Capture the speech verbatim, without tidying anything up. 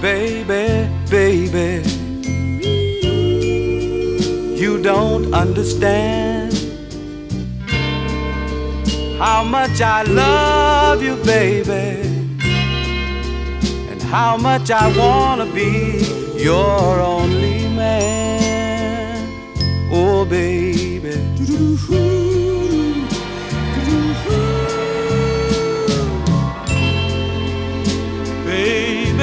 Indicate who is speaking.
Speaker 1: Baby, baby, you don't understand how much I love you, baby, and how much I wanna be your only man. Oh, baby.